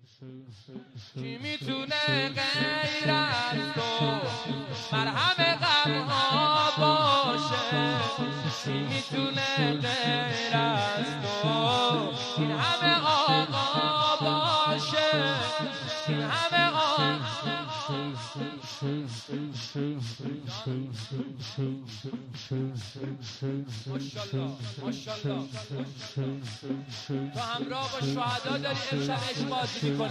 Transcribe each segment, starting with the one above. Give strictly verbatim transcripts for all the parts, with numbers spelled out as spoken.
کی میتونه غیر از تو مرهم غم ها باشه؟ کی میتونه غیر از تو این همه آقا باشه؟ این همه آقا ماشاءالله ماشاءالله. تو همراه با شهدا داری امشب عشق بازی میکنی.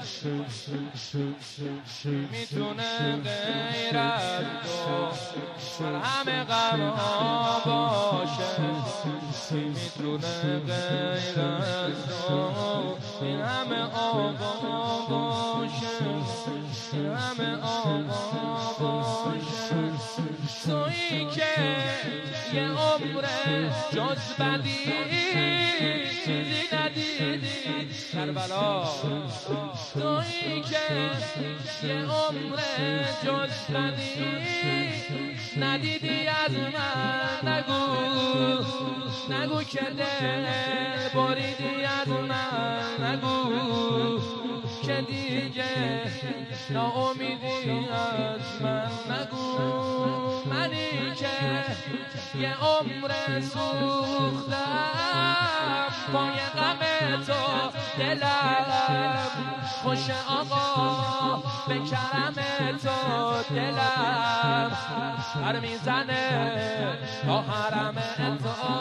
میتونه غیر از تو مرهم غم ها باشه؟ میتونه غیر از تو این همه آقا باشه؟ این همه آقا باشه؟ تویی که یه عمره جز بدی چیزی ندیدی کربلا. تویی که یه عمره جز بدی ندیدی از من نگو. نگو که دل بریدی از من نگو. که دیگه ناامیدی از من نگو. منی که یه عمر سوختم پای غم تو دلم خوش آقا به کرم تو دلم سر میزنه تا حرم تو.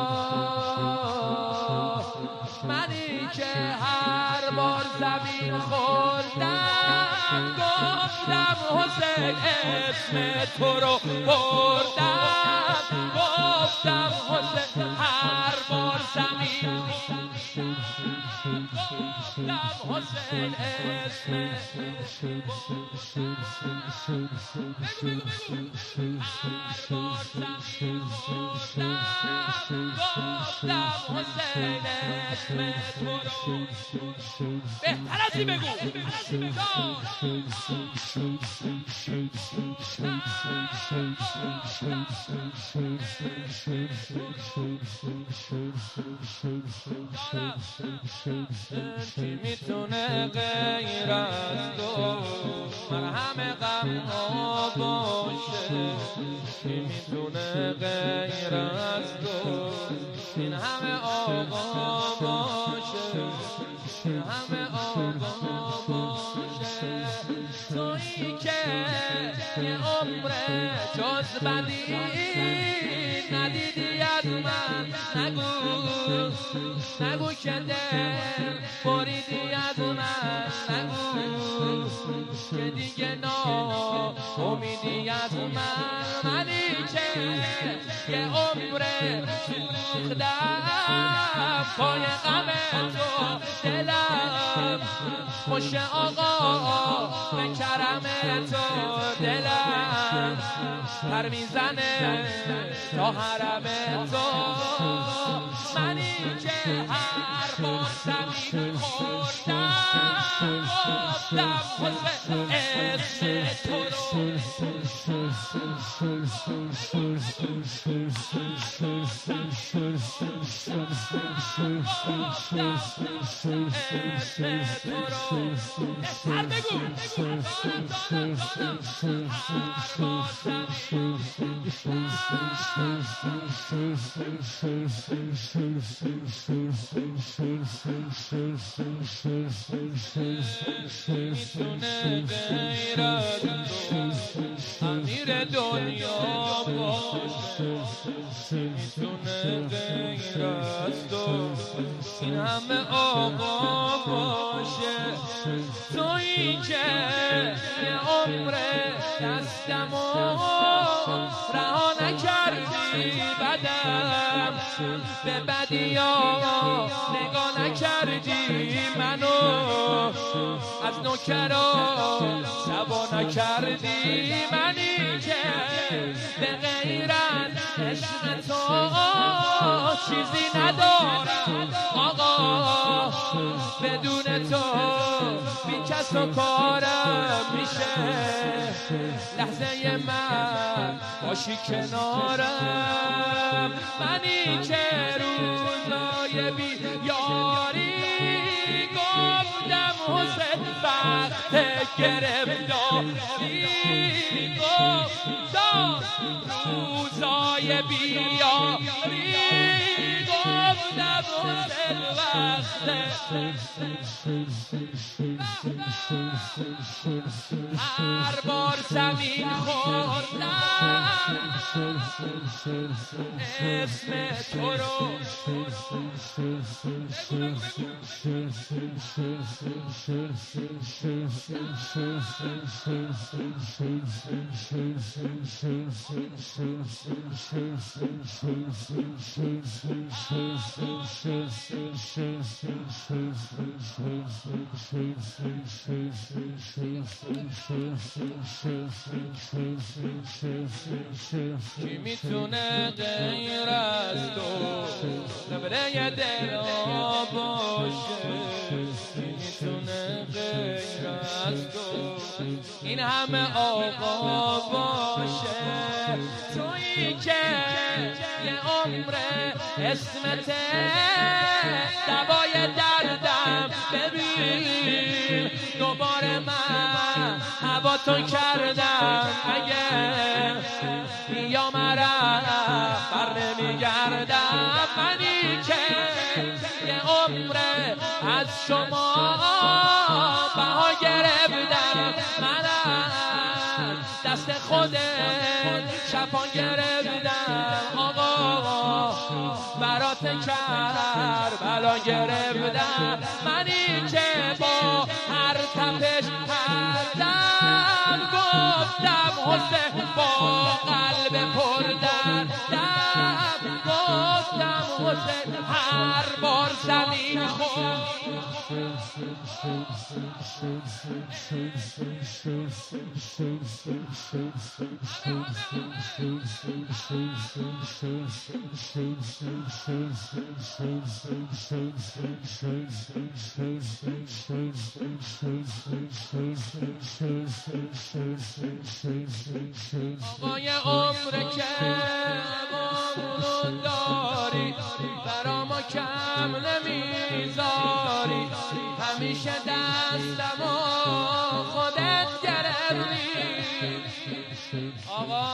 منی که هر بار زمین خوردم گفتم حسین اسم تو رو بردم. گفتم حسین هر بار زمین گفتم حسین اسم بگو بگو بگو هر بار زمین خوردم گفتم حسین اسم تو رو. بهتر از این بگو. کی میتونه غیر از تو مرهم غم ها باشه؟ کی میتونه غیر از تو این همه آقا باشه؟ این همه آقا باشه؟ تویی که یه عمره جز بدی ندیدی از من نگو. نگو که دل بریدی از من نگو. که دیگه ناامیدی از من. منی که یه عمره سوختم پای غم تو دلم خوش آقا به کرم تو دلم پر میزنه تا حرم تو. منی که هر بار زمین خوردم گفتم حسین اسم تو رو. بهتر بگو. میتونه غیر از تو امیر دنیا باشه؟ میتونه غیر از تو این همه آقا باشه؟ تویی که یه عمره دستمو رها نکردی بدم به بدیا نگاه نکردی منو از نوکرا سبا نکردی. منی که به غیر از عشق تو چیزی ندارم آقا. بدون تو بی کس و کارم میشه لحظه من باشی کنارم. منی که روزای بی یاری گفتم گرفتاری گفتم روزای بیاری گفتم حسین وقته هر بار زمین خوردم اسم تو رو کی میتونه غیر از تو نبره دل باشه کی میتونه غیر از تو این همه آقا باشه تویی که یه عمره اسمت دوای دردم ببین دوباره من هوا تو کردم اگه یا مرم بر نمیگردم منی که یه عمره از شما بها گرفتم منم دست خودت شفان گرفتم آقا برات کربلا گرفتم منی که با هر تپش هر دم گفتم حسین با قلب پر دردم گفتم حسین هر بار زمین خورد آقای عمره که بامونو داری برا ما کم نمیذاری همیشه دستمو خودت گرفتی آقا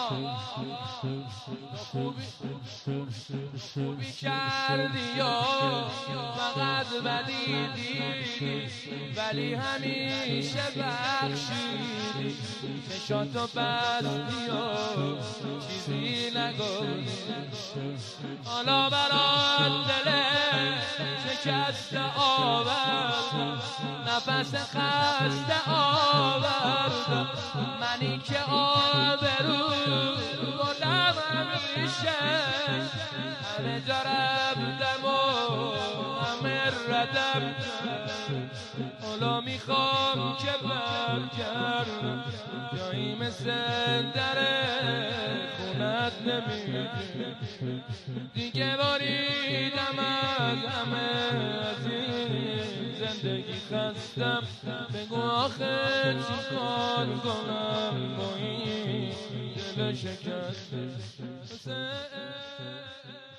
خوبی خوبی کردی یا فقط بدی دیدی ولی همیشه بخشیدی چشاتو بستی و چیزی نگفتی حالا برات دل شکست آوردم نفس خسته آوردم منی که آبرو بردم همیشه همه جا رفتم و همه ردم حالا میخوام که برگردم جایی مثل در خونت نمیده دیگه باریدم از همه از این زندگی خستم بگو آخه چی کار کنم با این دل شکسته